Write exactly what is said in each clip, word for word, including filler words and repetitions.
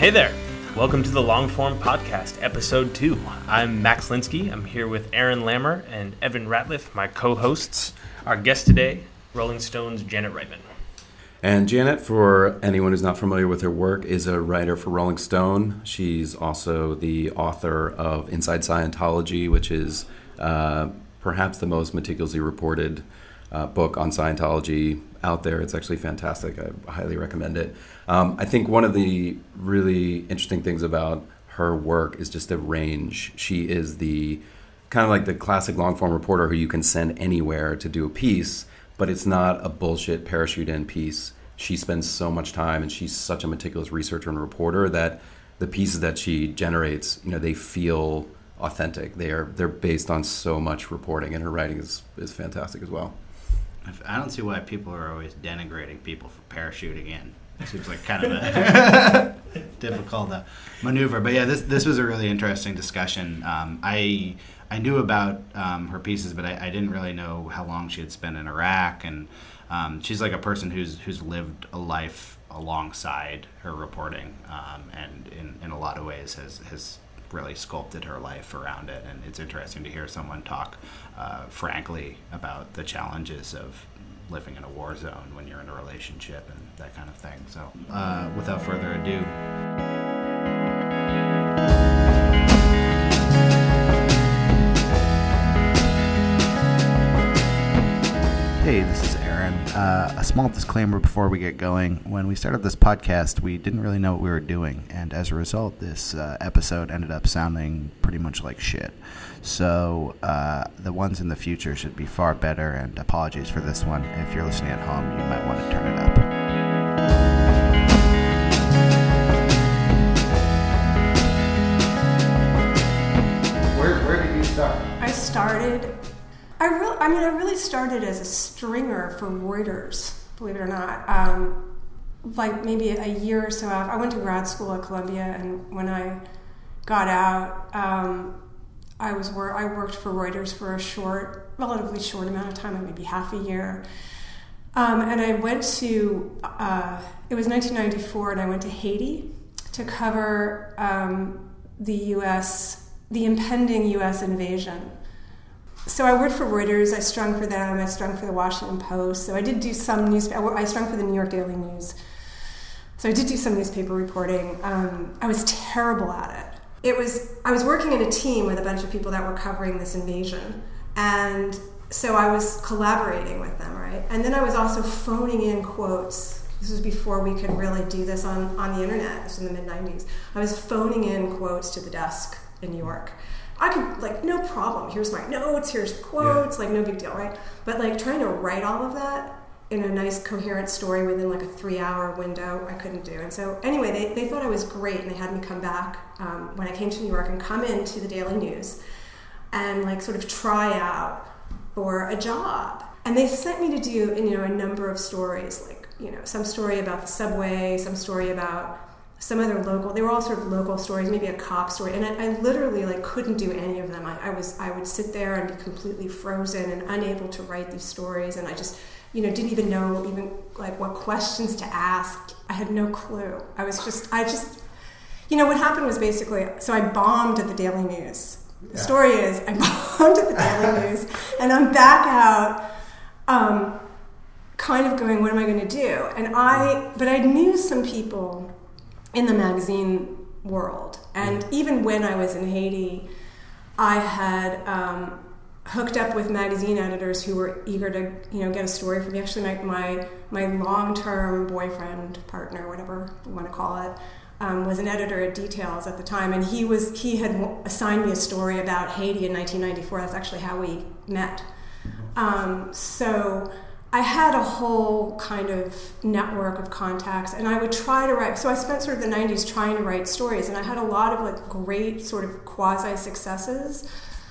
Hey there. Welcome to the Longform Podcast, Episode two. I'm Max Linsky. I'm here with Aaron Lammer and Evan Ratliff, my co-hosts. Our guest today, Rolling Stone's Janet Reitman. And Janet, for anyone who's not familiar with her work, is a writer for Rolling Stone. She's also the author of Inside Scientology, which is uh, perhaps the most meticulously reported uh, book on Scientology out there. It's actually fantastic. I highly recommend it. Um, I think one of the really interesting things about her work is just the range. She is the kind of like the classic long-form reporter who you can send anywhere to do a piece, but it's not a bullshit parachute in piece. She spends so much time, and she's such a meticulous researcher and reporter that the pieces that she generates, you know, they feel authentic. They are they're based on so much reporting, and her writing is is fantastic as well. I don't see why people are always denigrating people for parachuting in. It seems like kind of a difficult uh, maneuver. But yeah, this this was a really interesting discussion. Um, I I knew about um, her pieces, but I, I didn't really know how long she had spent in Iraq. And um, she's like a person who's who's lived a life alongside her reporting, um, and in, in a lot of ways has has really sculpted her life around it. And it's interesting to hear someone talk uh, frankly about the challenges of living in a war zone when you're in a relationship and that kind of thing. So uh, without further ado. Hey, this is Aaron. Uh, a small disclaimer before we get going. When we started this podcast, we didn't really know what we were doing, and as a result, this uh, episode ended up sounding pretty much like shit. So uh, the ones in the future should be far better, and apologies for this one. If you're listening at home, you might want to turn it up. Where, where did you start? I started... I really, I mean, I really started as a stringer for Reuters, believe it or not. Um, like maybe a year or so after, I went to grad school at Columbia, and when I got out, um, I was wor- I worked for Reuters for a short, relatively short amount of time, like maybe half a year. Um, and I went to, uh, it was nineteen ninety-four, and I went to Haiti to cover um, the U S, the impending U S invasion. So I worked for Reuters, I strung for them, I strung for the Washington Post. So I did do some newspaper, I strung for the New York Daily News. So I did do some newspaper reporting. Um, I was terrible at it. It was, I was working in a team with a bunch of people that were covering this invasion. And so I was collaborating with them, right? And then I was also phoning in quotes. This was before we could really do this on, on the internet. This was in the mid nineties. I was phoning in quotes to the desk in New York. I could, like, no problem. Here's my notes, here's quotes, yeah. Like, no big deal, right? But, like, trying to write all of that in a nice, coherent story within, like, a three-hour window, I couldn't do. And so, anyway, they, they thought I was great, and they had me come back um, when I came to New York and come into the Daily News and, like, sort of try out for a job. And they sent me to do, you know, a number of stories, like, you know, some story about the subway, some story about some other local, they were all sort of local stories, maybe a cop story, and I, I literally like couldn't do any of them. I, I was, I would sit there and be completely frozen and unable to write these stories, and I just, you know, didn't even know even like what questions to ask. I had no clue. I was just, I just, you know, what happened was basically, so I bombed at the Daily News. The yeah. story is, I bombed at the Daily News, and I'm back out, um, kind of going, what am I going to do? And I, but I knew some people in the magazine world. And even when I was in Haiti, I had um, hooked up with magazine editors who were eager to, you know, get a story from me. Actually, my my, my long-term boyfriend, partner, whatever you want to call it, um, was an editor at Details at the time, and he was he had assigned me a story about Haiti in nineteen ninety-four. That's actually how we met. Um, so I had a whole kind of network of contacts, and I would try to write. So I spent sort of the nineties trying to write stories, and I had a lot of like great sort of quasi successes.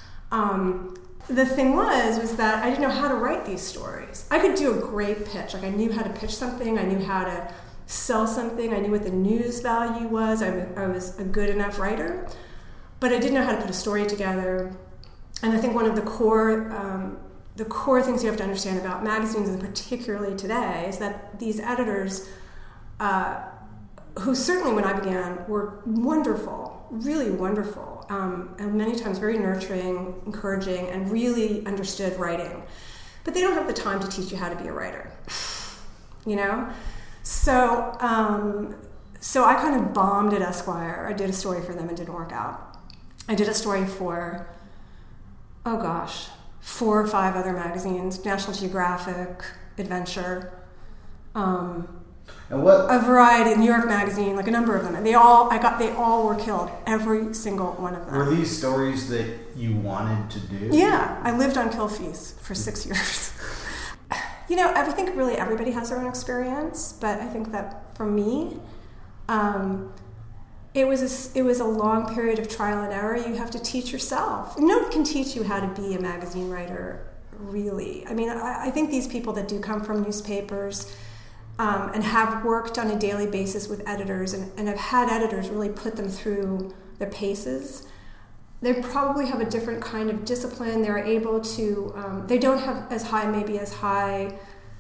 Um, the thing was, was that I didn't know how to write these stories. I could do a great pitch. Like I knew how to pitch something. I knew how to sell something. I knew what the news value was. I, I was a good enough writer, but I didn't know how to put a story together. And I think one of the core um, the core things you have to understand about magazines, and particularly today, is that these editors uh, who certainly when I began were wonderful, really wonderful, um, and many times very nurturing, encouraging, and really understood writing. But they don't have the time to teach you how to be a writer, you know? So, um, so I kind of bombed at Esquire. I did a story for them and didn't work out. I did a story for, oh gosh, four or five other magazines, National Geographic, Adventure, um, And what? a variety, New York Magazine, like a number of them. And they all, I got, they all were killed, every single one of them. Were these stories that you wanted to do? Yeah, I lived on kill fees for six years. You know, I think really everybody has their own experience, but I think that for me, um, it was a, it was a long period of trial and error. You have to teach yourself. No one can teach you how to be a magazine writer, really. I mean, I, I think these people that do come from newspapers um, and have worked on a daily basis with editors and, and have had editors really put them through their paces, they probably have a different kind of discipline. They're able to, um, they don't have as high, maybe as high,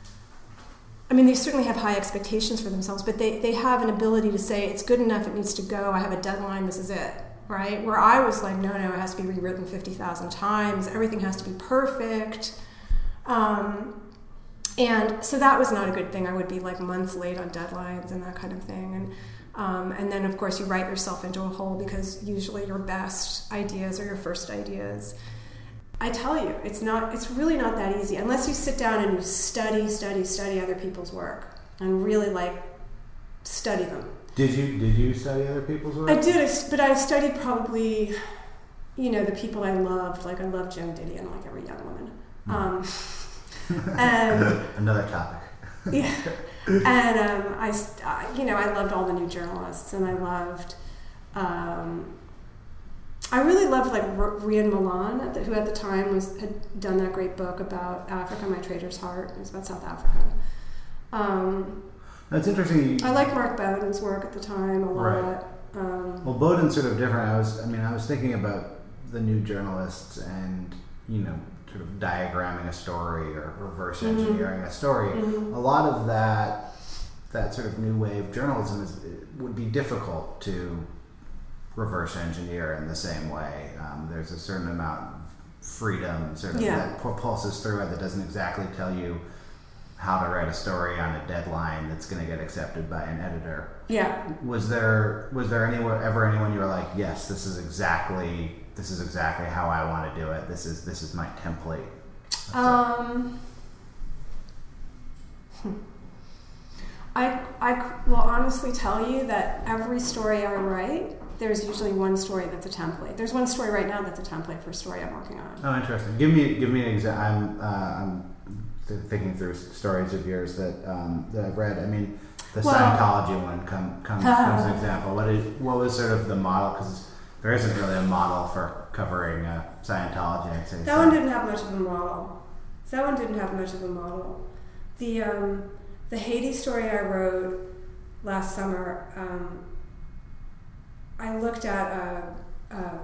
I mean, they certainly have high expectations for themselves, but they, they have an ability to say, it's good enough, it needs to go, I have a deadline, this is it, right? Where I was like, no, no, it has to be rewritten fifty thousand times, everything has to be perfect. Um, and so that was not a good thing. I would be like months late on deadlines and that kind of thing. And Um, and then, of course, you write yourself into a hole because usually your best ideas are your first ideas. I tell you, it's not. It's really not that easy unless you sit down and you study, study, study other people's work and really like study them. Did you did you study other people's work? I did, but I studied probably, you know, the people I loved. Like I loved Joan Didion, like every young woman. Um, and Another topic. Yeah. And um, I, you know, I loved all the new journalists, and I loved, um, I really loved like Rian Milan, at the, who at the time was had done that great book about Africa, My Traitor's Heart. It was about South Africa. Um, That's interesting. I liked Mark Bowden's work at the time a lot. Right. Um, Well, Bowden's sort of different. I was, I mean, I was thinking about the new journalists and, you know, sort of diagramming a story or reverse engineering mm-hmm. a story. Mm-hmm. A lot of that, that sort of new wave journalism is, it would be difficult to reverse engineer in the same way. Um, there's a certain amount of freedom sort of yeah. that pulses through it that doesn't exactly tell you how to write a story on a deadline that's going to get accepted by an editor. Yeah. Was there was there anywhere ever anyone you were like, yes, this is exactly this is exactly how I want to do it. This is this is my template. Um. I I will honestly tell you that every story I write, there's usually one story that's a template. There's one story right now that's a template for a story I'm working on. Oh, interesting. Give me give me an example. I'm uh, I'm thinking through stories of yours that um, that I've read. I mean, the well, Scientology one come, comes uh, as an example. What is what was sort of the model? Because there isn't really a model for covering uh, Scientology, I'd say. That so. one didn't have much of a model. That one didn't have much of a model. The um, the Haiti story I wrote last summer, um, I looked at uh, uh,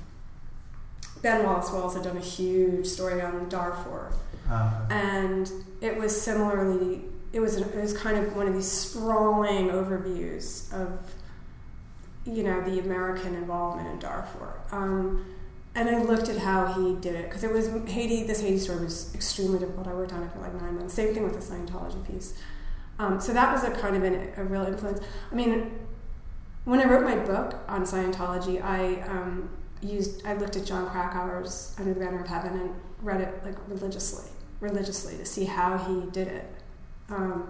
Ben Wallace-Wells had done a huge story on Darfur, uh, and it was similarly. It was an, it was kind of one of these sprawling overviews of, you know, the American involvement in Darfur. Um, and I looked at how he did it, because it was Haiti. This Haiti story was extremely difficult. I worked on it for like nine months. Same thing with the Scientology piece. Um, so that was a kind of an, a real influence. I mean, when I wrote my book on Scientology, I um, used I looked at John Krakauer's Under the Banner of Heaven and read it like religiously, religiously to see how he did it. Um,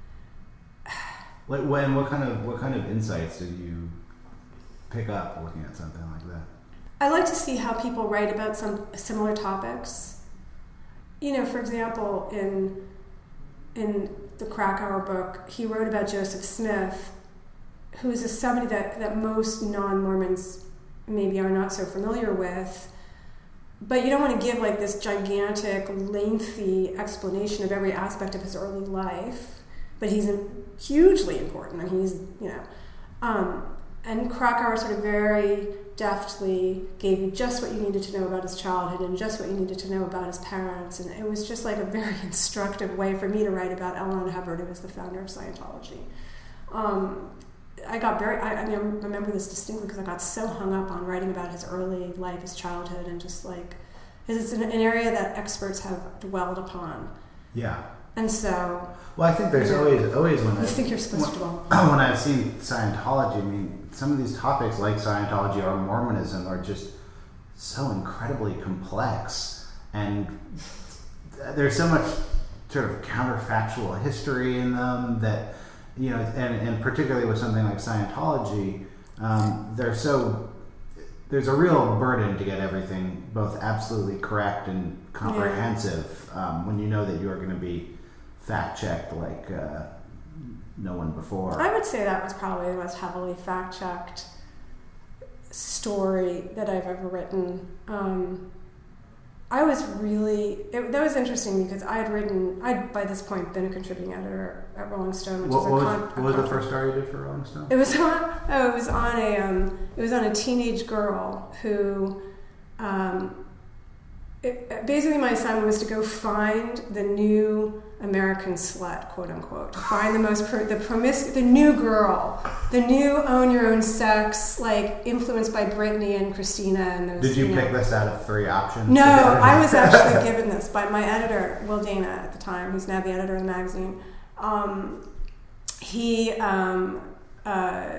what, when, what kind of what kind of insights did you pick up looking at something like that? I like to see how people write about some similar topics. You know, for example, in in the Krakauer book, he wrote about Joseph Smith, who is a, somebody that, that most non-Mormons maybe are not so familiar with. But you don't want to give like this gigantic, lengthy explanation of every aspect of his early life. But he's hugely important, and he's, you know. Um, and Krakauer sort of very deftly gave you just what you needed to know about his childhood and just what you needed to know about his parents. And it was just like a very instructive way for me to write about L. Ron Hubbard, who was the founder of Scientology. Um, I got very, I, I mean, I remember this distinctly because I got so hung up on writing about his early life, his childhood, and just like, because it's an, an area that experts have dwelled upon. Yeah. And so... Well, I think there's yeah. always, always when You I... think you're supposed when, to dwell When I've seen Scientology, I mean, some of these topics like Scientology or Mormonism are just so incredibly complex. And there's so much sort of counterfactual history in them that, you know, and, and particularly with something like Scientology, um, they're so, there's a real burden to get everything both absolutely correct and comprehensive yeah. um, when you know that you're going to be fact-checked like uh, no one before. I would say that was probably the most heavily fact-checked story that I've ever written. Um, I was really, it, that was interesting because I had written, I'd by this point been a contributing editor at Rolling Stone, which what, is a what con- was, a what was the conference. first story you did for Rolling Stone? It was on, oh, it was on a, um, it was on a teenage girl who, um, it, basically my assignment was to go find the new American slut, quote unquote, to find the most, pro, the promis, the new girl, the new own your own sex, like influenced by Britney and Christina and those. Did you, you pick know. this out of three options? No, I was actually given this by my editor, Will Dana, at the time, who's now the editor of the magazine. Um, he um, uh,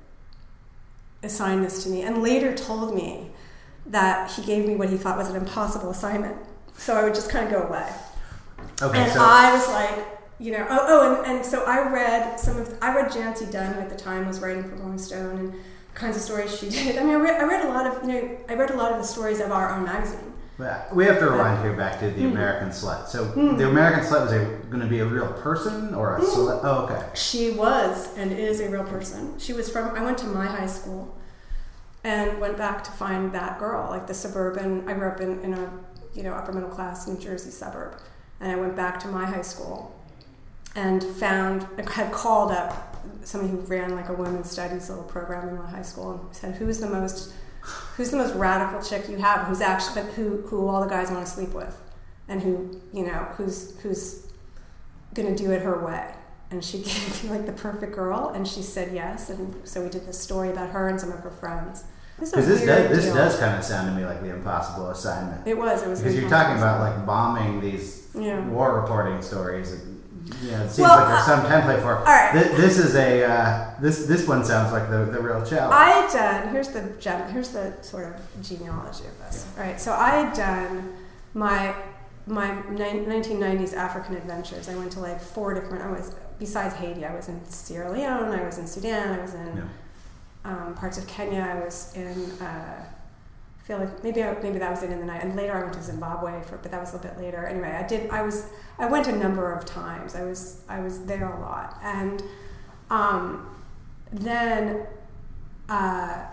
assigned this to me and later told me that he gave me what he thought was an impossible assignment. So I would just kind of go away. Okay, and so I was like, you know, oh, oh and, and so I read some of, I read Jancy Dunn, who at the time was writing for Rolling Stone, and the kinds of stories she did. I mean, I read, I read a lot of, you know, I read a lot of the stories of our own magazine. But we have to rewind here back to the mm. American Slut. So mm. the American Slut was going to be a real person or a mm. slut? Oh, okay. She was and is a real person. She was from, I went to my high school and went back to find that girl, like the suburban, I grew up in, in a, you know, upper middle class New Jersey suburb. And I went back to my high school and found, had called up somebody who ran like a women's studies little program in my high school and said, who's the most, who's the most radical chick you have, who's actually, but who, who all the guys want to sleep with, and who, you know, who's, who's going to do it her way. And she gave me like the perfect girl, and she said yes. And so we did this story about her and some of her friends. Because this, does, this does kind of sound to me like the impossible assignment. It was. It was. Because you're talking about like bombing these yeah. war reporting stories. And, yeah, it seems well, like there's some uh, template for it. All right. This, this is a uh, this this one sounds like the, the real challenge. I had done. Here's the gem, here's the sort of genealogy of this. Yeah. All right. So I had done my my nineteen nineties African adventures. I went to like four different. I was besides Haiti. I was in Sierra Leone. I was in Sudan. I was in. Yeah. Um, parts of Kenya. I was in. Uh, I feel like maybe I, maybe that was it in the night, and later I went to Zimbabwe for, but that was a little bit later. Anyway, I did. I was. I went a number of times. I was. I was there a lot, and um, then uh,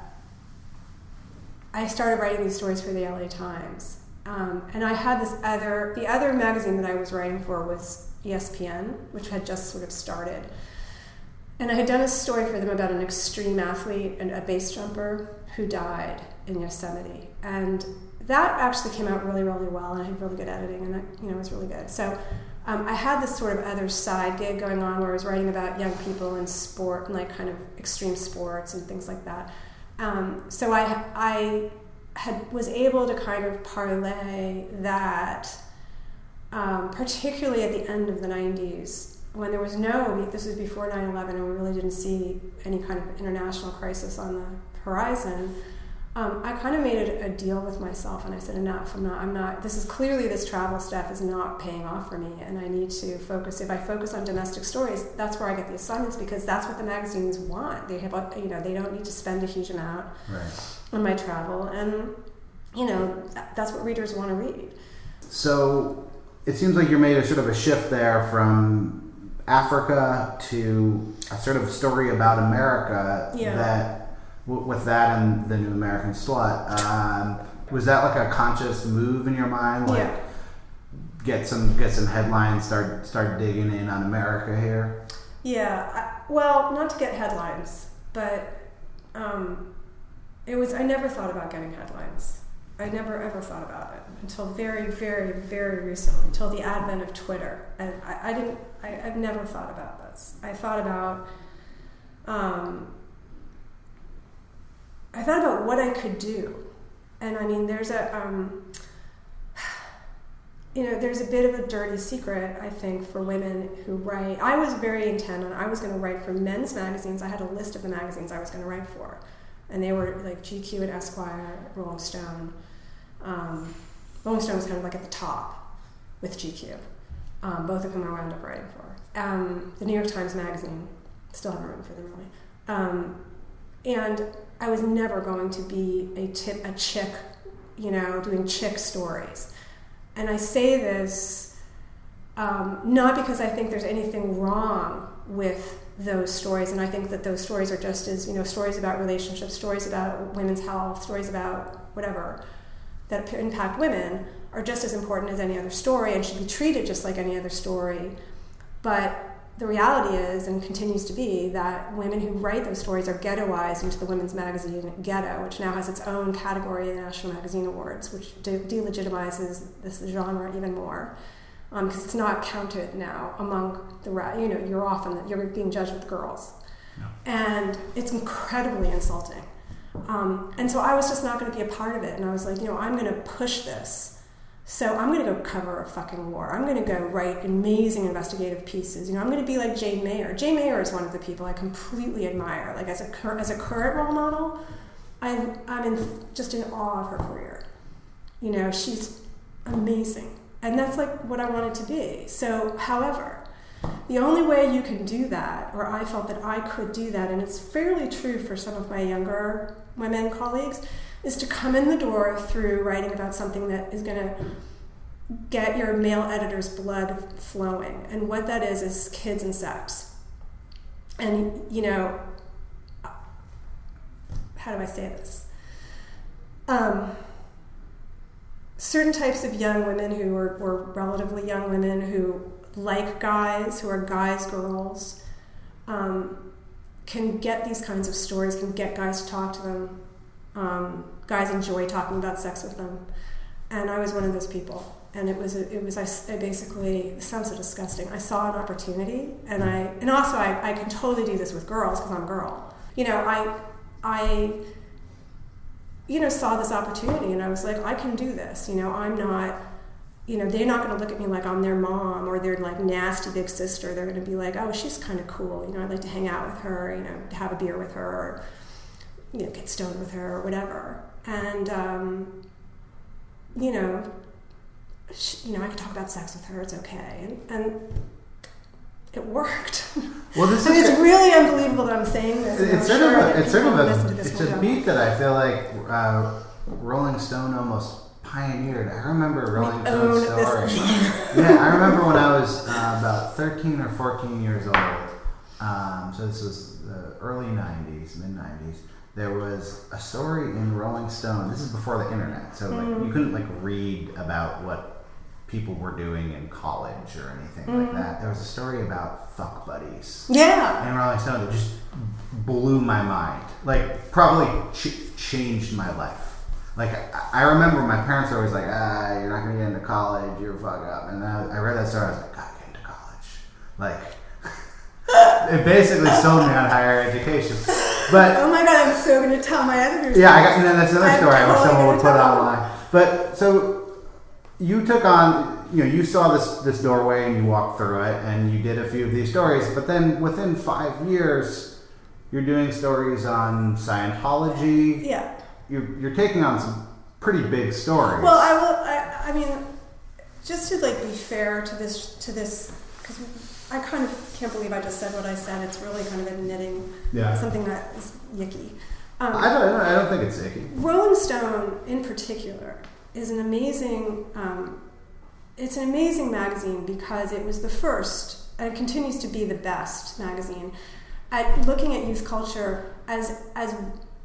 I started writing these stories for the L A Times, um, and I had this other. The other magazine that I was writing for was E S P N, which had just sort of started. And I had done a story for them about an extreme athlete and a base jumper who died in Yosemite. And that actually came out really, really well, and I had really good editing, and that, you know, was really good. So um, I had this sort of other side gig going on where I was writing about young people in sport and like kind of extreme sports and things like that. Um, so I, I had was able to kind of parlay that, um, particularly at the end of the nineties, when there was no, this was before nine eleven, and we really didn't see any kind of international crisis on the horizon, um, I kind of made a, a deal with myself, and I said, enough, I'm not, I'm not, this is clearly, this travel stuff is not paying off for me, and I need to focus, if I focus on domestic stories, that's where I get the assignments, because that's what the magazines want. They have, you know, they don't need to spend a huge amount right. on my travel, and, you know, that's what readers want to read. So, it seems like you made a sort of a shift there from Africa to a sort of story about America. Yeah. That w- with that and the New American Slut, um, was that like a conscious move in your mind? Like yeah. get some get some headlines, start start digging in on America here. Yeah. I, well, not to get headlines, but um, it was. I never thought about getting headlines. I never ever thought about it until very, very, very recently, until the advent of Twitter. And I, I didn't, I, I've never thought about this. I thought about, um, I thought about what I could do. And I mean, there's a, um, you know, there's a bit of a dirty secret, I think, for women who write. I was very intent on, I was going to write for men's magazines. I had a list of the magazines I was going to write for. And they were like G Q and Esquire, Rolling Stone. Um, Rolling Stone was kind of like at the top with G Q. Um, both of whom I wound up writing for. Um, the New York Times Magazine, still haven't written for them really. Um, and I was never going to be a tip, a chick, you know, doing chick stories. And I say this um, not because I think there's anything wrong with those stories, and I think that those stories are just as, you know, stories about relationships, stories about women's health, stories about whatever that impact women are just as important as any other story and should be treated just like any other story. But the reality is, and continues to be, that women who write those stories are ghettoized into the women's magazine Ghetto, which now has its own category in the National Magazine Awards, which de- delegitimizes this genre even more, because um, it's not counted now among the ra- you know you're often you're being judged with girls, no. And it's incredibly insulting. Um, and so I was just not going to be a part of it, and I was like, you know, I'm going to push this. So I'm going to go cover a fucking war. I'm going to go write amazing investigative pieces. You know, I'm going to be like Jane Mayer. Jane Mayer is one of the people I completely admire. Like as a cur- as a current role model, I'm I'm in, just in awe of her career. You know, she's amazing, and that's like what I wanted to be. So, however, the only way you can do that, or I felt that I could do that, and it's fairly true for some of my younger women colleagues, is to come in the door through writing about something that is going to get your male editor's blood flowing. And what that is is kids and sex. And, you know, how do I say this? Um, certain types of young women who are, were relatively young women who like guys, who are guys, girls, um, can get these kinds of stories, can get guys to talk to them. Um, guys enjoy talking about sex with them, and I was one of those people. And it was, it was. I, I basically, it sounds so disgusting. I saw an opportunity, and I, and also I, I can totally do this with girls because I'm a girl. You know, I, I, you know, saw this opportunity, and I was like, I can do this. You know, I'm not. You know, they're not going to look at me like I'm their mom or their like nasty big sister. They're going to be like, oh, she's kind of cool. You know, I'd like to hang out with her. You know, have a beer with her. Or, you know, get stoned with her or whatever. And, um, you know, she, you know, I could talk about sex with her. It's okay. And, and it worked. Well, this I mean, is it's really unbelievable that I'm saying this. It's sort sure of a, it's sort of a, this it's a beat that I feel like uh, Rolling Stone almost pioneered. I remember Rolling Stone story. Yeah, I remember when I was uh, about thirteen or fourteen years old. Um, so this was the early nineties, mid nineties. There was a story in Rolling Stone. This is before the internet, so like mm. you couldn't like read about what people were doing in college or anything mm. like that. There was a story about fuck buddies. Yeah. In Rolling Stone that just blew my mind. Like probably ch- changed my life. Like I, I remember my parents were always like, ah, you're not gonna get into college, you're fuck up. And then I, I read that story, I was like, gotta get into college. Like. It basically sold me on higher education. But oh my god, I'm so going to tell my editors. Yeah, I got, and then that's another I'm story I wish totally someone would put tell online. But so you took on, you know, you saw this this doorway and you walked through it and you did a few of these stories. But then within five years, you're doing stories on Scientology. Yeah. You're you're taking on some pretty big stories. Well, I will. I, I mean, just to like be fair to this to this because. I kind of can't believe I just said what I said. It's really kind of admitting yeah. something that is yucky. Um, I, don't, I don't think it's icky. Rolling Stone, in particular, is an amazing. Um, it's an amazing magazine because it was the first, and it continues to be the best magazine at looking at youth culture as as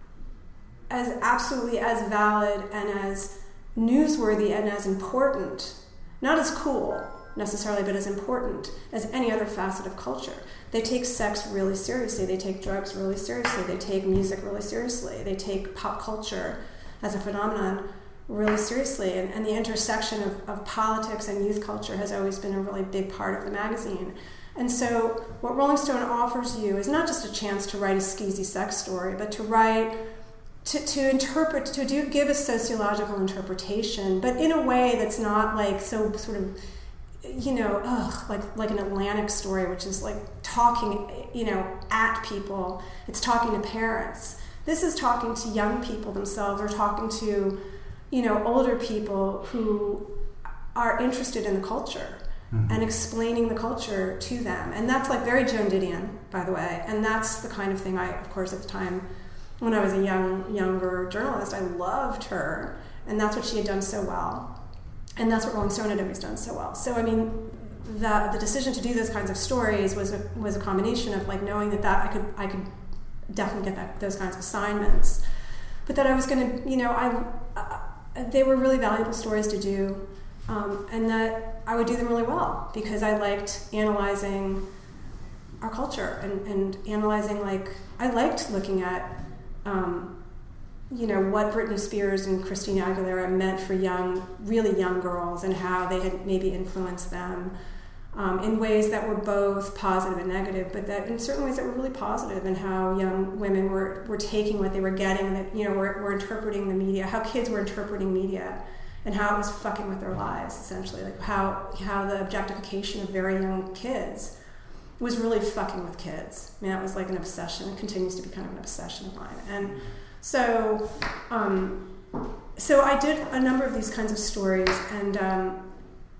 as absolutely as valid and as newsworthy and as important, not as cool necessarily, but as important as any other facet of culture. They take sex really seriously. They take drugs really seriously. They take music really seriously. They take pop culture as a phenomenon really seriously. And, and the intersection of, of politics and youth culture has always been a really big part of the magazine. And so what Rolling Stone offers you is not just a chance to write a skeezy sex story, but to write to, to interpret, to do give a sociological interpretation, but in a way that's not like so sort of, you know, ugh, like like an Atlantic story, which is like talking, you know, at people. It's talking to parents. This is talking to young people themselves, or talking to, you know, older people who are interested in the culture. Mm-hmm. And explaining the culture to them. And that's like very Joan Didion, by the way. And that's the kind of thing I, of course, at the time, when I was a young, younger journalist, I loved her. And that's what she had done so well. And that's what Rolling Stone had always done so well. So, I mean, the the decision to do those kinds of stories was a, was a combination of like knowing that, that I could I could definitely get that those kinds of assignments. But that I was going to, you know, I uh, they were really valuable stories to do. Um, and that I would do them really well because I liked analyzing our culture and, and analyzing, like, I liked looking at, um, you know, what Britney Spears and Christina Aguilera meant for young, really young girls and how they had maybe influenced them um, in ways that were both positive and negative, but that in certain ways that were really positive, and how young women were, were taking what they were getting, and that, you know, were, were interpreting the media, how kids were interpreting media. And how it was fucking with their lives, essentially. Like how how the objectification of very young kids was really fucking with kids. I mean, that was like an obsession. It continues to be kind of an obsession of mine. And so, um, so I did a number of these kinds of stories. And um,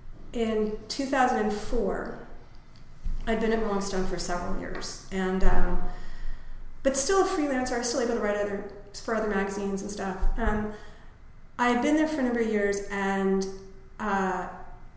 in two thousand four, I'd been at Rolling Stone for several years, and um, but still a freelancer. I was still able to write other for other magazines and stuff. Um, I had been there for a number of years, and uh,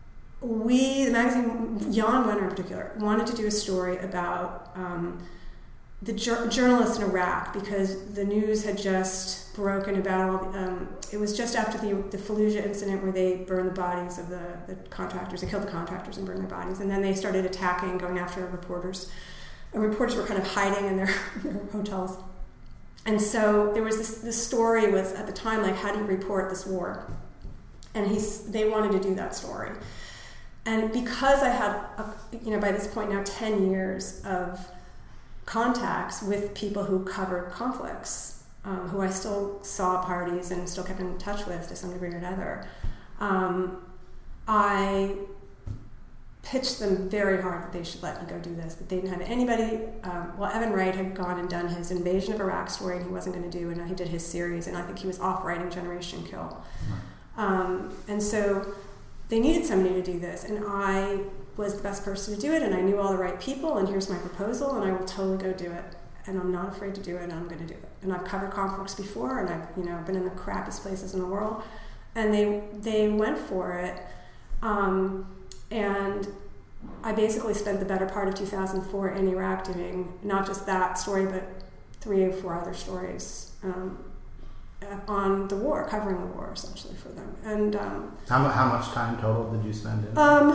we, the magazine, Jan Wenner in particular, wanted to do a story about um, the jur- journalists in Iraq, because the news had just broken about all the, um, it was just after the, the Fallujah incident where they burned the bodies of the, the contractors, they killed the contractors and burned their bodies, and then they started attacking, going after reporters. And reporters were kind of hiding in their, their hotels. And so there was this, this story was at the time, like, how do you report this war? And he's, they wanted to do that story. And because I had, a, you know, by this point now, ten years of contacts with people who covered conflicts, um, who I still saw at parties and still kept in touch with to some degree or another, um, I pitched them very hard that they should let me go do this, that they didn't have anybody. Um, well, Evan Wright had gone and done his Invasion of Iraq story, and he wasn't going to do, and he did his series, and I think he was off writing Generation Kill. Um, and so they needed somebody to do this, and I was the best person to do it, and I knew all the right people, and here's my proposal, and I will totally go do it. And I'm not afraid to do it, and I'm going to do it. And I've covered conflicts before, and I've, you know, been in the crappiest places in the world, and they they went for it. Um, And I basically spent the better part of two thousand four in Iraq doing not just that story, but three or four other stories um, on the war, covering the war essentially for them. And um, how, how much time total did you spend in? Um,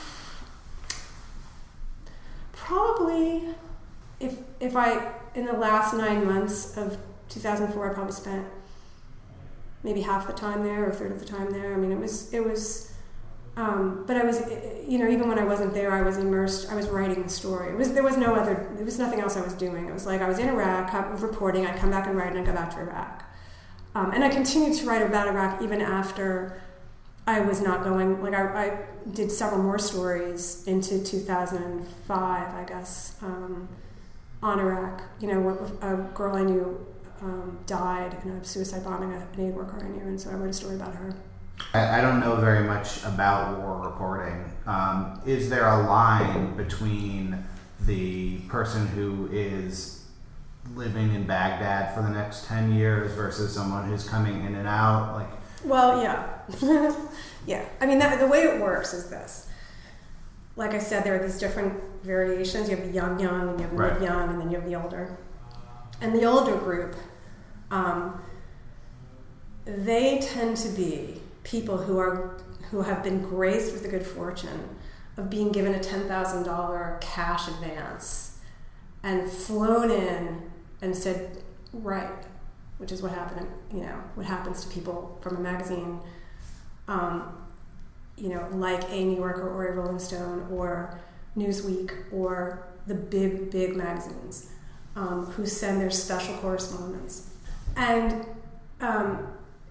probably, if if I in the last nine months of two thousand four, I probably spent maybe half the time there or a third of the time there. I mean, it was it was. Um, but I was, you know, even when I wasn't there, I was immersed. I was writing the story. It was there was no other. There was nothing else I was doing. It was like I was in Iraq, reporting. I'd come back and write, and I'd go back to Iraq. Um, and I continued to write about Iraq even after I was not going. Like I, I did several more stories into two thousand five, I guess, um, on Iraq. You know, a girl I knew um, died in a suicide bombing, an aid worker I knew, and so I wrote a story about her. I don't know very much about war reporting. Um, is there a line between the person who is living in Baghdad for the next ten years versus someone who's coming in and out? Like, well, yeah, yeah. I mean, that, the way it works is this. Like I said, there are these different variations. You have the young, young, and you have the right. mid-young, and then you have the older. And the older group, um, they tend to be people who are who have been graced with the good fortune of being given a ten thousand dollars cash advance and flown in and said, right, which is what happened, you know, what happens to people from a magazine, um, you know, like a New Yorker or a Rolling Stone or Newsweek or the big, big magazines um, who send their special correspondents. And um,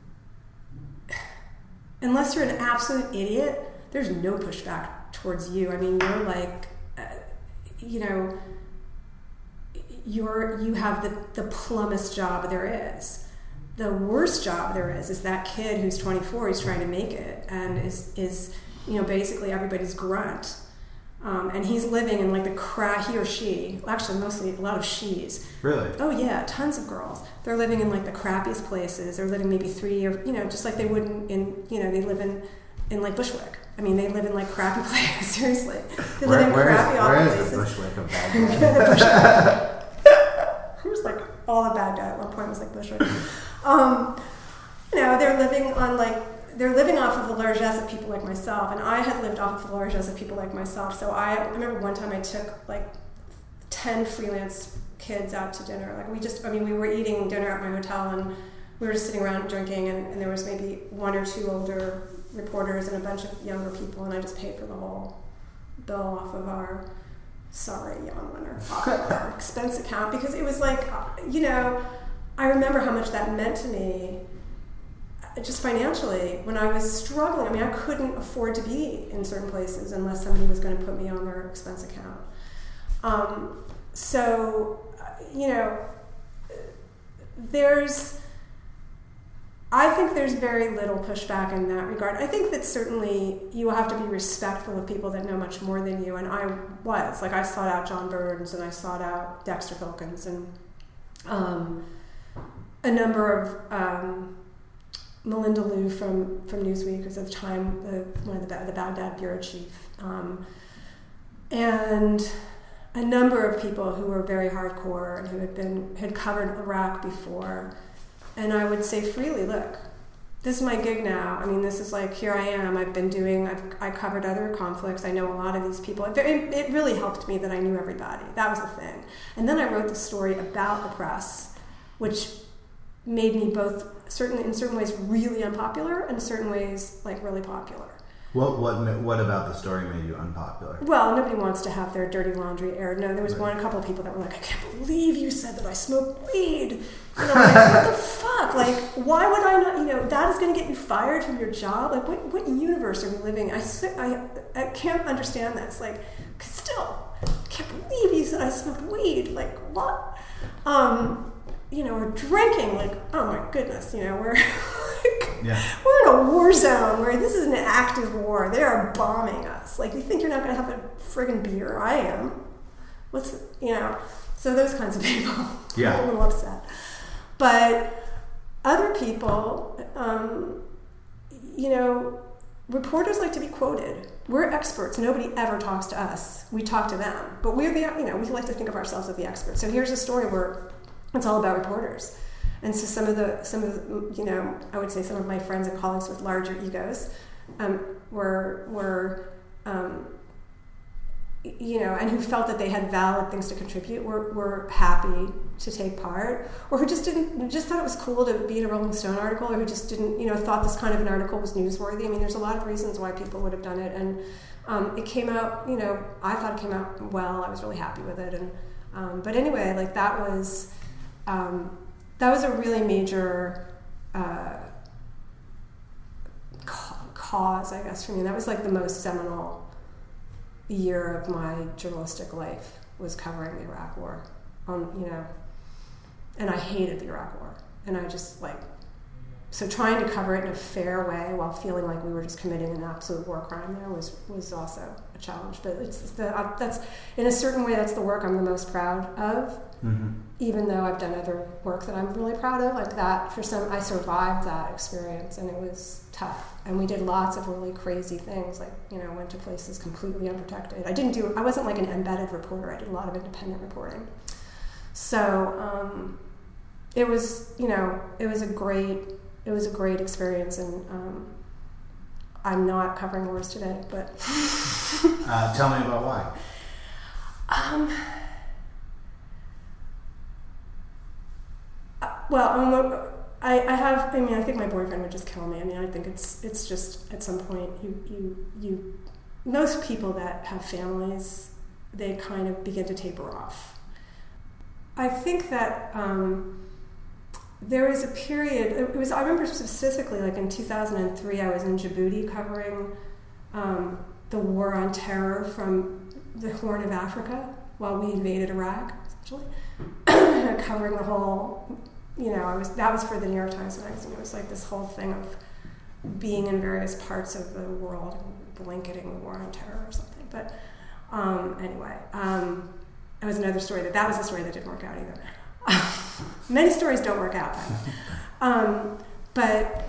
unless you're an absolute idiot, there's no pushback towards you. I mean, you're like, uh, you know, you're you have the, the plumbest job there is. The worst job there is is that kid who's twenty-four, he's trying to make it, and is is you know basically everybody's grunt, um, and he's living in like the crap. He or she, actually mostly a lot of she's. Really? Oh yeah, tons of girls. They're living in like the crappiest places. They're living maybe three or you know just like they would in, in you know they live in in like Bushwick. I mean, they live in like crappy places. Seriously, they Where, live in where crappy is, awful where places. is the Bushwick of Baghdad? It was like all of Baghdad at one point was like Bushwick. Um, you know, they're living on like they're living off of the largesse of people like myself, and I had lived off of the largesse of people like myself. So I, I remember one time I took like ten freelance kids out to dinner. Like we just, I mean, we were eating dinner at my hotel, and we were just sitting around drinking, and, and there was maybe one or two older reporters and a bunch of younger people, and I just paid for the whole bill off of our. Sorry, young winner, off of our expense account, because it was like, you know, I remember how much that meant to me, just financially, when I was struggling. I mean, I couldn't afford to be in certain places unless somebody was going to put me on their expense account. Um, so, you know, there's, I think there's very little pushback in that regard. I think that certainly you have to be respectful of people that know much more than you, and I was. Like, I sought out John Burns, and I sought out Dexter Filkins, and um, a number of um, Melinda Liu from, from Newsweek was at the time the, one of the, the Baghdad bureau chief, um, and a number of people who were very hardcore and who had been had covered Iraq before. And I would say freely, look, this is my gig now. I mean, this is like, here I am. I've been doing, I've I covered other conflicts. I know a lot of these people. It, it really helped me that I knew everybody. That was the thing. And then I wrote the story about the press, which made me both, certain in certain ways, really unpopular, and in certain ways, like, really popular. What what what about the story made you unpopular? Well, nobody wants to have their dirty laundry aired. No, there was Right. one, a couple of people that were like, I can't believe you said that I smoke weed. You know, like, what the fuck? Like, why would I not, you know, that is going to get you fired from your job? Like, what what universe are we living in? I, I, I can't understand this. Like, cause still, I can't believe you said I smoked weed. Like, what? Um, you know, we're drinking. Like, oh my goodness, you know, we're... Yeah. We're in a war zone where this is an active war. They are bombing us. Like, you think you're not going to have a friggin' beer? I am. What's, you know, so those kinds of people. Yeah. I'm a little upset. But other people, um, you know, reporters like to be quoted. We're experts. Nobody ever talks to us. We talk to them. But we're the, you know, we like to think of ourselves as the experts. So here's a story where it's all about reporters. And so some of the, some of the, you know, I would say some of my friends and colleagues with larger egos um, were, were um, you know, and who felt that they had valid things to contribute, were, were happy to take part, or who just didn't, just thought it was cool to be in a Rolling Stone article, or who just didn't, you know, thought this kind of an article was newsworthy. I mean, there's a lot of reasons why people would have done it, and um, it came out, you know, I thought it came out well. I was really happy with it, and um, but anyway, like that was. Um, That was a really major uh, cause, I guess, for me. That was like the most seminal year of my journalistic life, was covering the Iraq War. Um, you know, and I hated the Iraq War, and I just like so trying to cover it in a fair way while feeling like we were just committing an absolute war crime there was was also a challenge. But it's the uh, that's in a certain way that's the work I'm the most proud of. Mm-hmm. Even though I've done other work that I'm really proud of, like that, for some, I survived that experience, and it was tough. And we did lots of really crazy things, like, you know, went to places completely unprotected. I didn't do, I wasn't like an embedded reporter. I did a lot of independent reporting. So um, it was, you know, it was a great, it was a great experience, and um, I'm not covering wars today, but. uh, tell me about why. Um. Well, um, I, I have. I mean, I think my boyfriend would just kill me. I mean, I think it's it's just at some point you you you. Most people that have families, they kind of begin to taper off. I think that um, there was a period, it was, I remember specifically, like in two thousand three, I was in Djibouti covering um, the war on terror from the Horn of Africa while we invaded Iraq, essentially. Covering the whole, you know, I was that was for the New York Times magazine. It was like this whole thing of being in various parts of the world, blanketing the war on terror or something. But um, anyway, um, it was another story that that was a story that didn't work out either. Many stories don't work out. Um, but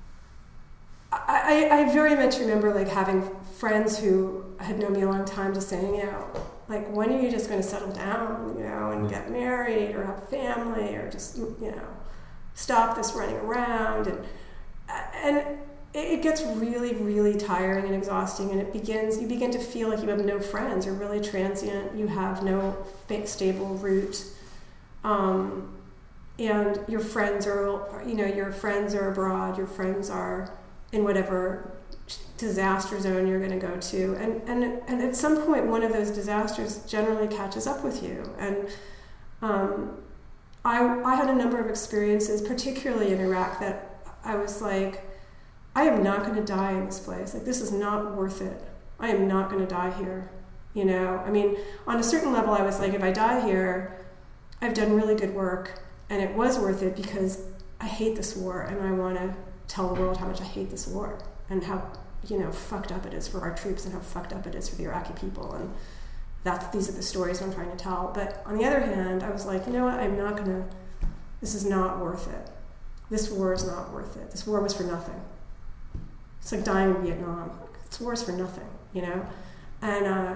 I, I, I very much remember like having friends who had known me a long time just saying, you know, like, when are you just going to settle down, you know, and get married or have a family or just, you know, stop this running around? And and it gets really, really tiring and exhausting, and it begins, you begin to feel like you have no friends. You're really transient. You have no stable root. Um, and your friends are, you know, your friends are abroad. Your friends are in whatever disaster zone you're going to go to, and and and at some point one of those disasters generally catches up with you. And um, I I had a number of experiences, particularly in Iraq, that I was like, I am not going to die in this place. Like, this is not worth it. I am not going to die here. You know, I mean, on a certain level, I was like, if I die here, I've done really good work, and it was worth it because I hate this war, and I want to tell the world how much I hate this war and how, you know, fucked up it is for our troops and how fucked up it is for the Iraqi people. And that's, these are the stories I'm trying to tell. But on the other hand, I was like, you know what, I'm not gonna, this is not worth it. This war is not worth it. This war was for nothing. It's like dying in Vietnam. This war is for nothing, you know? And uh,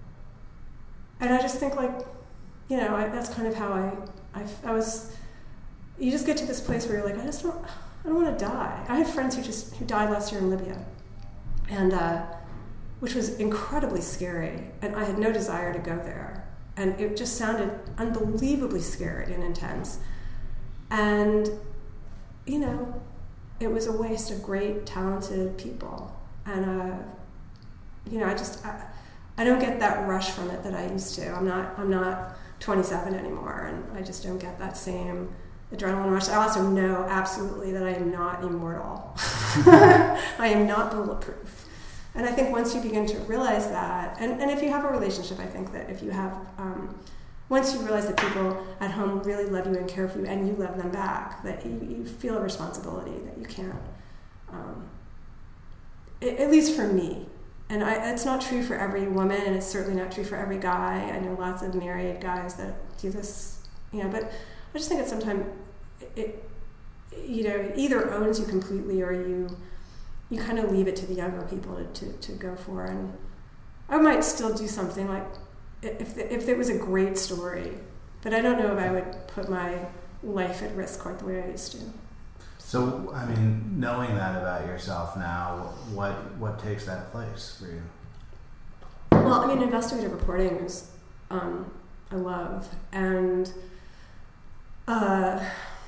and I just think, like, you know, I, that's kind of how I, I, I was, you just get to this place where you're like, I just don't, I don't want to die. I have friends who just, who died last year in Libya. And uh, which was incredibly scary, and I had no desire to go there. And it just sounded unbelievably scary and intense. And, you know, it was a waste of great, talented people. And, uh, you know, I just, I, I don't get that rush from it that I used to. I'm not, I'm not twenty-seven anymore, and I just don't get that same adrenaline rush. I also know absolutely that I am not immortal. I am not bulletproof. And I think once you begin to realize that, and, and if you have a relationship, I think that if you have, um, once you realize that people at home really love you and care for you, and you love them back, that you, you feel a responsibility that you can't, um, it, at least for me. And I, it's not true for every woman, and it's certainly not true for every guy. I know lots of married guys that do this, you know, but I just think that sometimes it, it, you know, it either owns you completely, or you you kind of leave it to the younger people to, to, to go for. And I might still do something like, if the, if it was a great story, but I don't know if I would put my life at risk quite the way I used to. So, I mean, knowing that about yourself now, what what takes that place for you? Well, I mean, investigative reporting is, um, I love, and uh,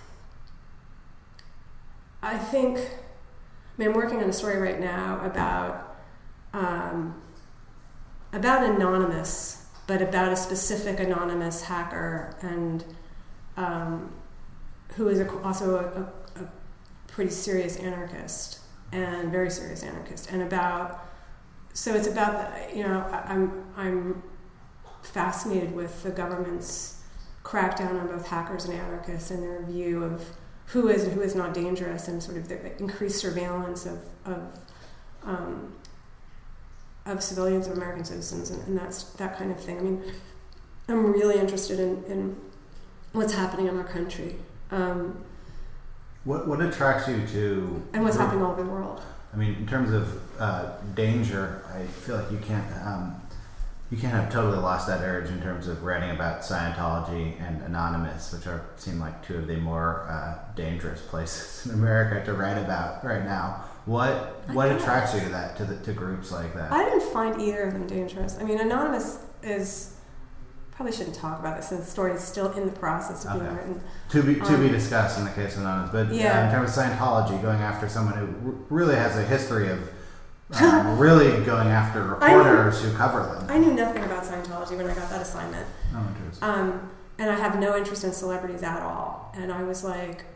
I think, I mean, I'm working on a story right now about um, about Anonymous, but about a specific anonymous hacker, and um, who is a, also a, a pretty serious anarchist, and very serious anarchist, and about, so it's about the, you know, I'm I'm fascinated with the government's crackdown on both hackers and anarchists, and their view of who is and who is not dangerous, and sort of the increased surveillance of of um, of civilians, of American citizens, and, and that's that kind of thing. I mean, I'm really interested in, in what's happening in our country. Um, What what attracts you to... And what's happening all over the world. I mean, in terms of uh, danger, I feel like you can't um, you can't have totally lost that urge in terms of writing about Scientology and Anonymous, which are seem like two of the more uh, dangerous places in America to write about right now. What what attracts you to that, to the, to groups like that? I didn't find either of them dangerous. I mean, Anonymous is... Probably shouldn't talk about this since the story is still in the process of being okay. written. To be to um, be discussed in the case of Anonymous, but yeah. uh, in terms of Scientology, going after someone who r- really has a history of um, really going after reporters knew, who cover them. I knew nothing about Scientology when I got that assignment. Oh, interesting. Um, and I have no interest in celebrities at all. And I was like,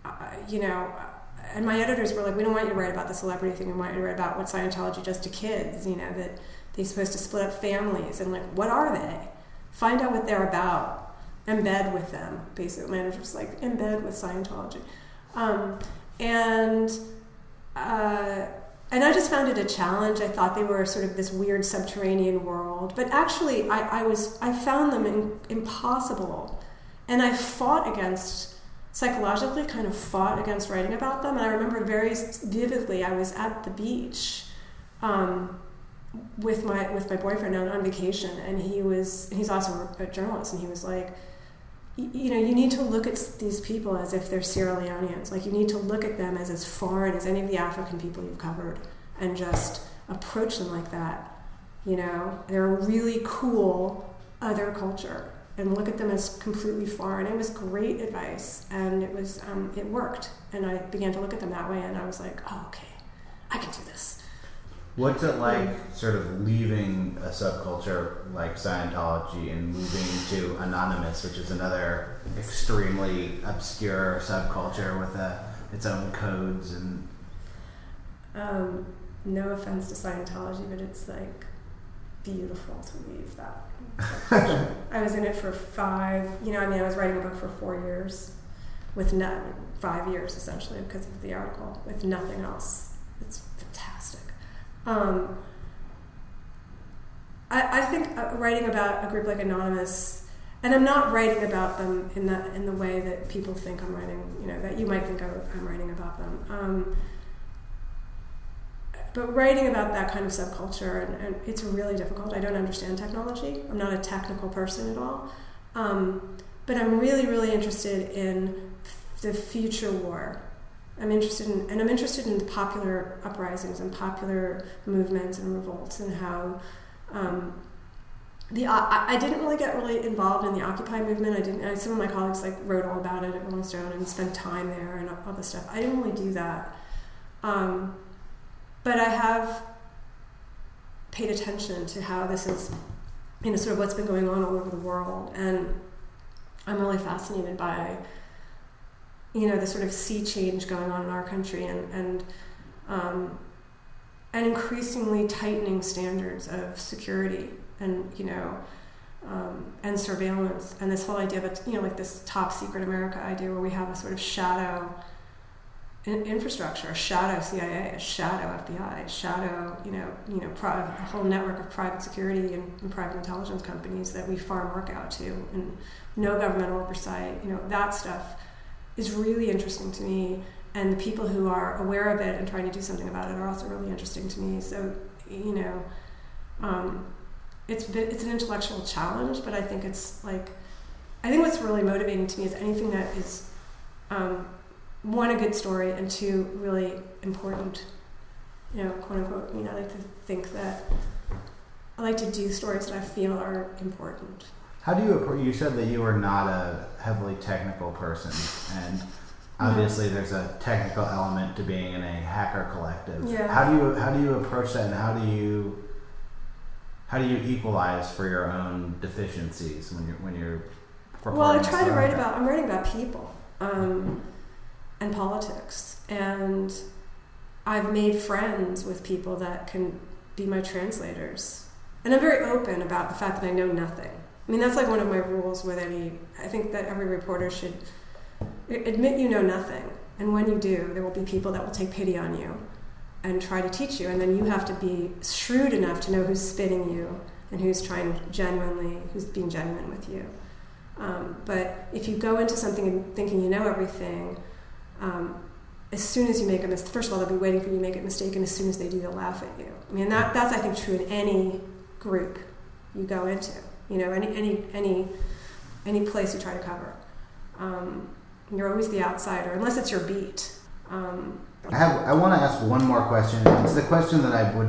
uh, you know, and my editors were like, we don't want you to write about the celebrity thing. We want you to write about what Scientology does to kids, you know, that they're supposed to split up families. And like, what are they? Find out what they're about. Embed with them, basically. My editor was like, embed with Scientology. Um, and uh, and I just found it a challenge. I thought they were sort of this weird subterranean world. But actually, I, I was I found them in, impossible. And I fought against... psychologically kind of fought against writing about them. And I remember very vividly, I was at the beach um, with my with my boyfriend on, on vacation, and he was, he's also a journalist, and he was like, you know, you need to look at these people as if they're Sierra Leoneans. Like, you need to look at them as as foreign as any of the African people you've covered, and just approach them like that. You know, they're a really cool other culture, and look at them as completely foreign. It was great advice, and it was um, it worked. And I began to look at them that way, and I was like, oh, okay, I can do this. What's it like sort of leaving a subculture like Scientology and moving to Anonymous, which is another extremely obscure subculture with a, its own codes? And um, no offense to Scientology, but it's like beautiful to leave that. I was in it for five, you know, I mean, I was writing a book for four years with no, five years essentially because of the article, with nothing else. It's fantastic. Um, I, I think uh, writing about a group like Anonymous, and I'm not writing about them in the in the way that people think I'm writing, you know, that you might think I'm writing about them. Um, But writing about that kind of subculture, and, and it's really difficult. I don't understand technology. I'm not a technical person at all. Um, but I'm really, really interested in the future war. I'm interested in, and I'm interested in the popular uprisings and popular movements and revolts, and how um, the I, I didn't really get really involved in the Occupy movement. I didn't. I, some of my colleagues like wrote all about it at Rolling Stone and spent time there and all this stuff. I didn't really do that. Um, But I have paid attention to how this is, you know, sort of what's been going on all over the world. And I'm really fascinated by, you know, the sort of sea change going on in our country, and and um, and increasingly tightening standards of security and, you know, um, and surveillance. And this whole idea of, a, you know, like this top secret America idea where we have a sort of shadow infrastructure, a shadow C I A, a shadow F B I, a shadow, you know, you know, pro- a whole network of private security and, and private intelligence companies that we farm work out to, and no governmental oversight. You know, that stuff is really interesting to me, and the people who are aware of it and trying to do something about it are also really interesting to me. So, you know, um, it's it's an intellectual challenge, but I think it's like, I think what's really motivating to me is anything that is. Um, One, a good story, and two, really important, you know, quote unquote. You know, I like to think that I like to do stories that I feel are important. How do you, you said that you were not a heavily technical person, and obviously there's a technical element to being in a hacker collective. Yeah. How do you, how do you approach that, and how do you, how do you equalize for your own deficiencies when you're, when you're Well, I try to write about, I'm writing about people. Um, and politics, and I've made friends with people that can be my translators, and I'm very open about the fact that I know nothing. I mean, that's like one of my rules with any, I think that every reporter should admit you know nothing, and when you do, there will be people that will take pity on you and try to teach you, and then you have to be shrewd enough to know who's spinning you and who's trying genuinely, who's being genuine with you. Um, but if you go into something thinking you know everything, Um, as soon as you make a mistake, first of all, they'll be waiting for you to make a mistake, and as soon as they do, they'll laugh at you. I mean, that, that's, I think, true in any group you go into, you know, any any any any place you try to cover. Um, you're always the outsider, unless it's your beat. Um, I have. I want to ask one more question. It's the question that I would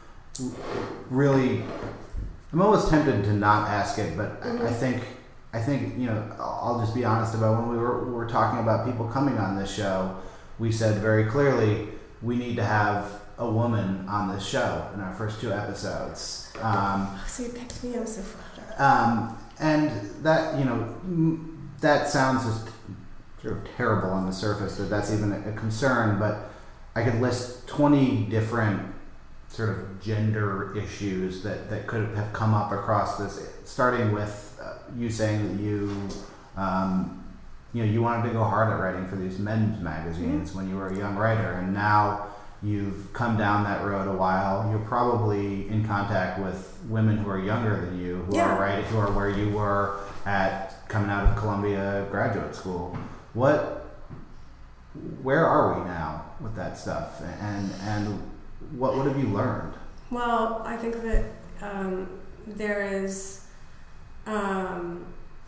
really. I'm always tempted to not ask it, but mm-hmm. I, I think. I think, you know, I'll just be honest about when we were, we were talking about people coming on this show, we said very clearly we need to have a woman on this show in our first two episodes. Um, so you picked me, I'm so flattered. Um, and that, you know, that sounds just sort of terrible on the surface that that's even a concern, but I could list twenty different sort of gender issues that, that could have come up across this, starting with uh, you saying that you, um, you know, you wanted to go hard at writing for these men's magazines mm-hmm. when you were a young writer, and now you've come down that road a while. You're probably in contact with women who are younger than you, who yeah. are writing, who are where you were at coming out of Columbia graduate school. What, where are we now with that stuff, and and what what have you learned? Well, I think that um, there is. Um,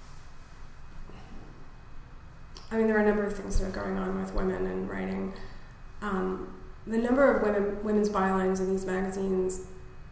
I mean, there are a number of things that are going on with women in writing. Um, the number of women women's bylines in these magazines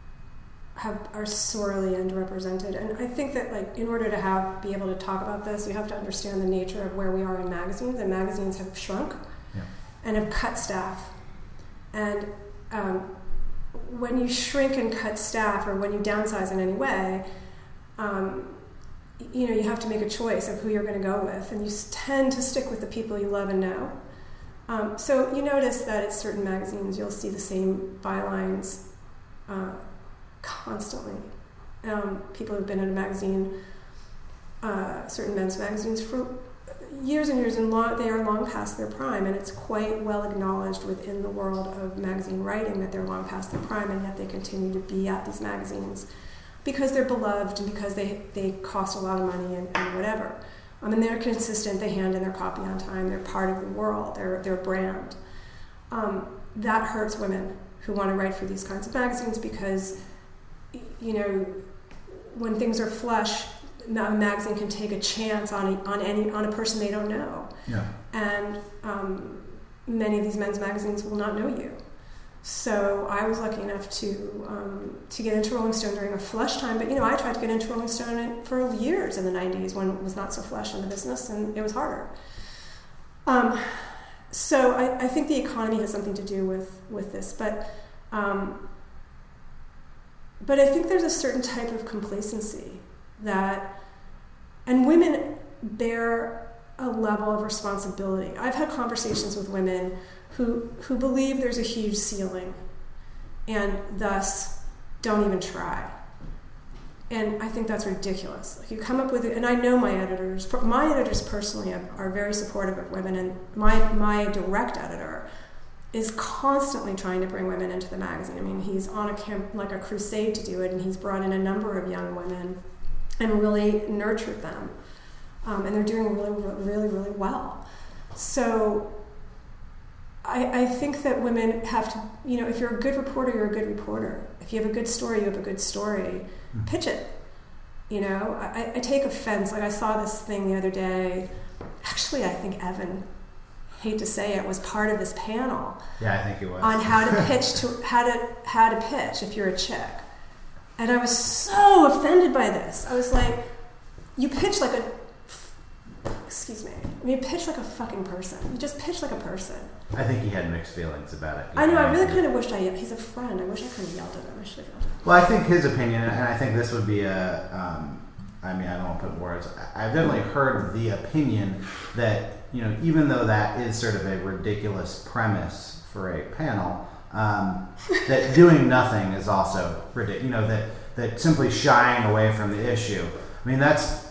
have are sorely underrepresented, and I think that, like, in order to have be able to talk about this, you have to understand the nature of where we are in magazines. And magazines have shrunk yeah. and have cut staff, and um, when you shrink and cut staff, or when you downsize in any way, um, you know, you have to make a choice of who you're going to go with, and you tend to stick with the people you love and know. Um, so you notice that at certain magazines you'll see the same bylines uh, constantly. Um, people who've been in a magazine, uh, certain men's magazines, for years and years, and long, they are long past their prime, and it's quite well acknowledged within the world of magazine writing that they're long past their prime, and yet they continue to be at these magazines because they're beloved and because they, they cost a lot of money and, and whatever. I mean, they're consistent, they hand in their copy on time, they're part of the world, they're, they're a brand. Um, that hurts women who want to write for these kinds of magazines because, you know, when things are flush, a magazine can take a chance on a, on any on a person they don't know. Yeah. And um, many of these men's magazines will not know you. So I was lucky enough to um, to get into Rolling Stone during a flush time, but you know, I tried to get into Rolling Stone for years in the nineties when it was not so flush in the business, and it was harder. Um, so I, I think the economy has something to do with with this, but um, but I think there's a certain type of complacency that, and women bear a level of responsibility. I've had conversations with women who who believe there's a huge ceiling and thus don't even try. And I think that's ridiculous. Like, you come up with it, and I know my editors, my editors personally are, are very supportive of women, and my, my direct editor is constantly trying to bring women into the magazine. I mean, he's on a camp, like a crusade to do it, and he's brought in a number of young women and really nurtured them. Um, and they're doing really, really, really well. So I, I think that women have to, you know, if you're a good reporter, you're a good reporter. If you have a good story, you have a good story. Mm-hmm. Pitch it. You know, I, I take offense. Like, I saw this thing the other day. Actually, I think Evan, hate to say it, was part of this panel. Yeah, I think he was. On how to pitch to how to how to pitch if you're a chick. And I was so offended by this. I was like, you pitch like a excuse me. I mean, you pitch like a fucking person. You just pitch like a person. I think he had mixed feelings about it. I know. I really kind of wished I. He's a friend. I wish I could have yelled at him. I should have yelled at him. Well, I think his opinion, and I think this would be a. Um, I mean, I don't want to put words. I've definitely heard the opinion that, you know, even though that is sort of a ridiculous premise for a panel, um, that doing nothing is also ridiculous. You know, that that simply shying away from the issue. I mean, that's.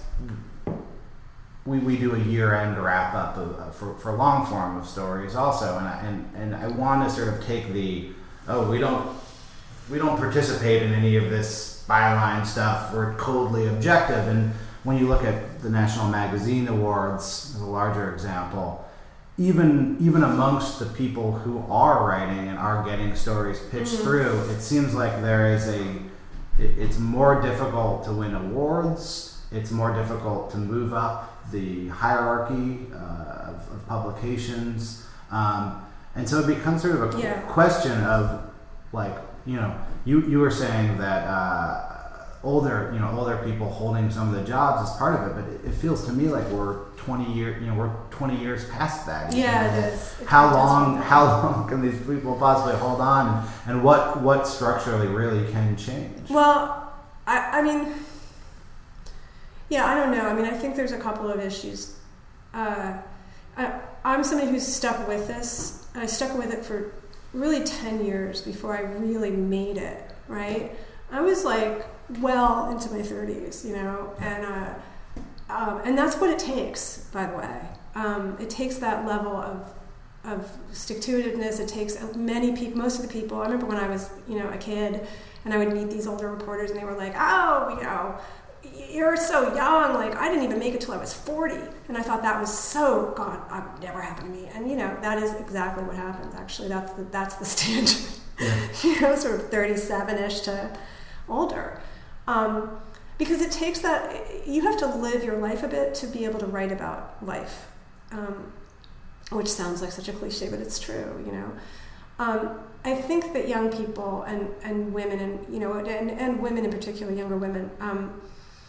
We, we do a year-end wrap-up of, uh, for, for long form of stories also, and I, and and I want to sort of take the oh we don't we don't participate in any of this byline stuff. We're coldly objective. And when you look at the National Magazine Awards as a larger example, even even amongst the people who are writing and are getting stories pitched mm-hmm. through, it seems like there is a it, it's more difficult to win awards. It's more difficult to move up the hierarchy uh, of, of publications, um, and so it becomes sort of a yeah. question of, like, you know, you you were saying that uh, older you know older people holding some of the jobs is part of it, but it, it feels to me like we're twenty years you know we're twenty years past that. Yeah, it is. It how long how long can these people possibly hold on, and, and what what structurally really can change? Well, I I mean. Yeah, I don't know. I mean, I think there's a couple of issues. Uh, I, I'm somebody who's stuck with this. I stuck with it for really ten years before I really made it, right? I was like well into my thirties, you know, and uh, um, and that's what it takes, by the way. Um, it takes that level of of stick-to-itiveness. It takes many people, most of the people. I remember when I was, you know, a kid, and I would meet these older reporters, and they were like, "Oh, you know, you're so young. Like, I didn't even make it till I was forty." And I thought that was so, God, that would never happen to me. And, you know, that is exactly what happens, actually. That's the, that's the standard. Yeah. You know, sort of thirty-seven-ish to older. Um, because it takes that, you have to live your life a bit to be able to write about life. Um, which sounds like such a cliche, but it's true, you know. Um, I think that young people and, and women, and you know, and, and women in particular, younger women, um,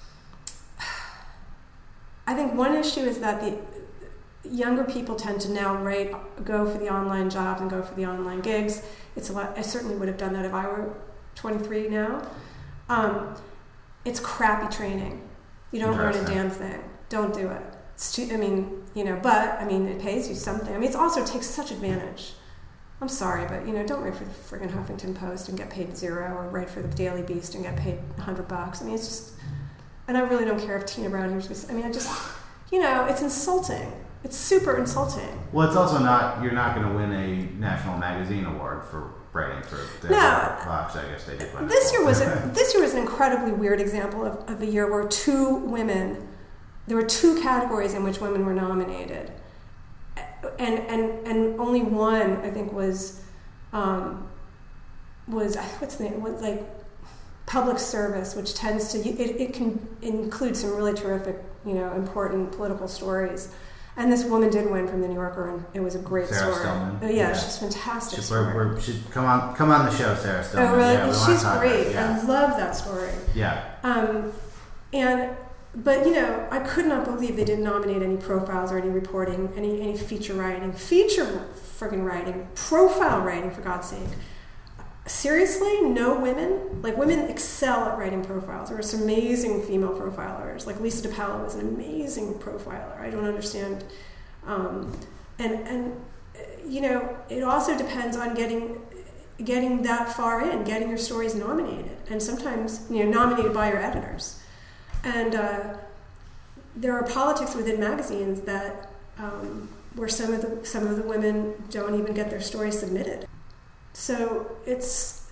I think one issue is that the younger people tend to now write, go for the online jobs and go for the online gigs. It's a lot. I certainly would have done that if I were twenty-three now. Um, it's crappy training. You don't learn a damn thing. Don't do it. It's too, I mean, you know, but I mean, it pays you something. I mean, it also takes such advantage. I'm sorry, but you know, don't write for the friggin' Huffington Post and get paid zero, or write for the Daily Beast and get paid a hundred bucks. I mean, it's just, and I really don't care if Tina Brown hears me. I mean, I just, you know, it's insulting. It's super insulting. Well, it's also not, you're not going to win a national magazine award for writing for the no, Fox. I guess they did. This year was a, this year was an incredibly weird example of, of a year where two women. There were two categories in which women were nominated, and and and only one, I think, was um, was what's the name? What, like public service, which tends to it, it can include some really terrific, you know, important political stories. And this woman did win from the New Yorker, and it was a great Sarah story. Stillman. Oh, yeah, yeah, she's fantastic. She's, story. we're, we're, she'd come on, come on the show, Sarah Stillman. Oh, really? Yeah, she's great. Yeah. I love that story. Yeah. Um, and. But, you know, I could not believe they didn't nominate any profiles or any reporting, any any feature writing. Feature friggin' writing. Profile writing, for God's sake. Seriously? No women? Like, women excel at writing profiles. There are some amazing female profilers. Like, Lisa DiPaolo is an amazing profiler. I don't understand. Um, and, and, you know, it also depends on getting getting that far in, getting your stories nominated. And sometimes, you know, nominated by your editors. And uh, there are politics within magazines that um, where some of the some of the women don't even get their story submitted. So it's,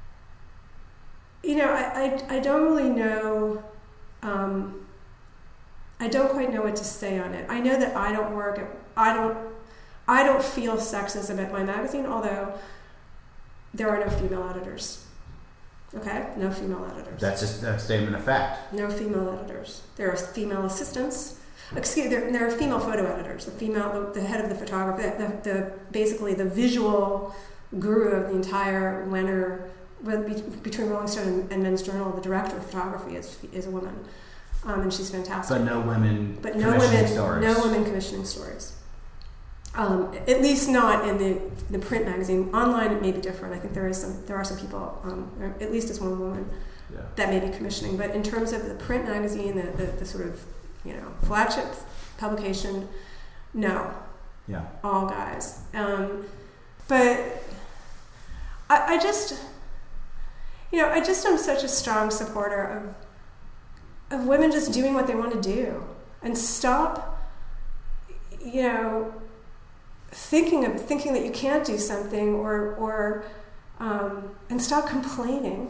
you know, I, I, I don't really know, um, I don't quite know what to say on it. I know that I don't work at, I don't, I don't feel sexism at my magazine, although there are no female editors. Okay, no female editors. That's just a statement of fact. No female editors. There are female assistants. Excuse there, there are female photo editors. The female, the, the head of the photography, the, the basically the visual guru of the entire winner between Rolling Stone and, and Men's Journal. The director of photography is is a woman, um, and she's fantastic. But no women. But no women. Stories. No women commissioning stories. Um, at least not in the, the print magazine. Online it may be different. I think there is some there are some people, um, at least it's one woman, yeah. that may be commissioning. But in terms of the print magazine, the, the, the sort of, you know, flagship publication, no. Yeah. All guys. Um, but I, I just, you know, I just am such a strong supporter of of women just doing what they want to do and stop, you know, thinking of thinking that you can't do something or or um, and stop complaining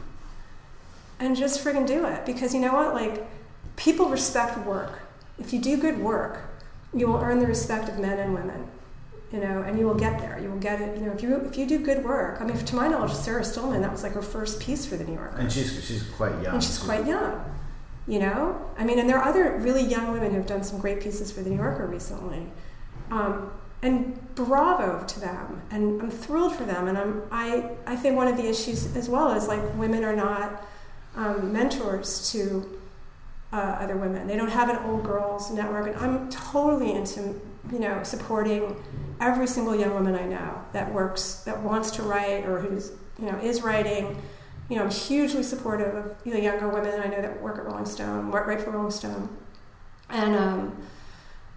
and just friggin' do it, because you know what, like, people respect work. If you do good work, you will earn the respect of men and women, you know, and you will get there. You will get it, you know, if you if you do good work. I mean, to my knowledge, Sarah Stillman, that was like her first piece for the New Yorker, and she's she's quite young. And she's quite young, you know. I mean, and there are other really young women who've done some great pieces for the New Yorker recently. Um, And bravo to them, and I'm thrilled for them. And I'm, I, I think one of the issues as well is, like, women are not um, mentors to uh, other women. They don't have an old girls network, and I'm totally into, you know, supporting every single young woman I know that works, that wants to write, or who's, you know, is writing. You know, I'm hugely supportive of, you know, younger women I know that work at Rolling Stone, work right for Rolling Stone, and um,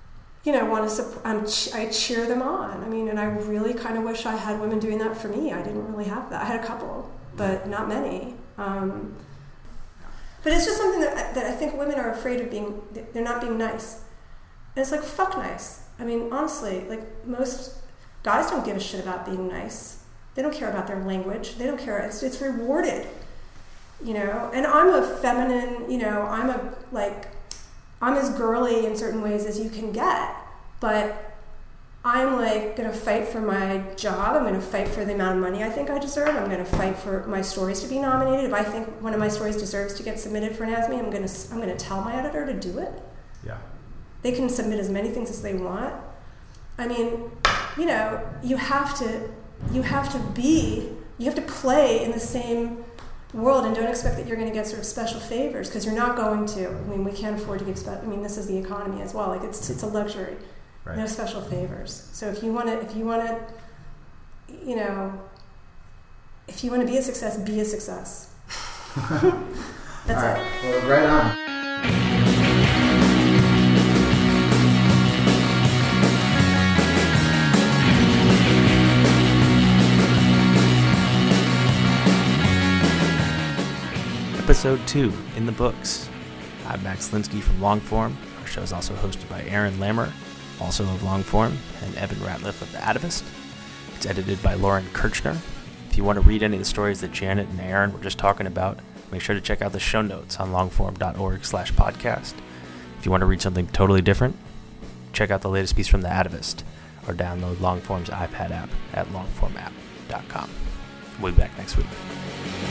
you know, want to support, um, ch- I cheer them on. I mean, and I really kind of wish I had women doing that for me. I didn't really have that. I had a couple, but not many. Um, but it's just something that, that I think women are afraid of being, they're not being nice. And it's like, fuck nice. I mean, honestly, like most guys don't give a shit about being nice. They don't care about their language. They don't care. It's, it's rewarded, you know? And I'm a feminine, you know, I'm a, like, I'm as girly in certain ways as you can get, but I'm like gonna fight for my job. I'm gonna fight for the amount of money I think I deserve. I'm gonna fight for my stories to be nominated. If I think one of my stories deserves to get submitted for an A S M E, I'm gonna I'm gonna tell my editor to do it. Yeah. They can submit as many things as they want. I mean, you know, you have to you have to be you have to play in the same world, and don't expect that you're going to get sort of special favors, because you're not going to. I mean, we can't afford to give spe- I mean, this is the economy as well. Like it's it's a luxury. Right. No special favors. So if you want to, if you want to, you know, if you want to be a success, be a success. That's All right. it. Well, right on. Episode two in the books. I'm Max Linsky from Longform. Our show is also hosted by Aaron Lammer, also of Longform, and Evan Ratliff of The Atavist. It's edited by Lauren Kirchner. If you want to read any of the stories that Janet and Aaron were just talking about, make sure to check out the show notes on longform.org slash podcast. If you want to read something totally different, check out the latest piece from The Atavist, or download Longform's iPad app at longform app dot com. We'll be back next week.